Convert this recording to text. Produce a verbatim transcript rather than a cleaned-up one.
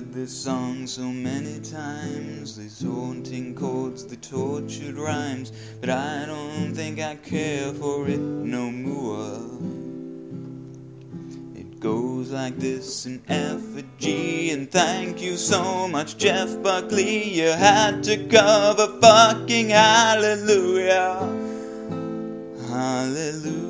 heard this song so many times, these haunting chords, the tortured rhymes, but I don't think I care for it no more. It goes like this in F or G, and thank you so much, Jeff Buckley. You had to cover fucking hallelujah, hallelujah.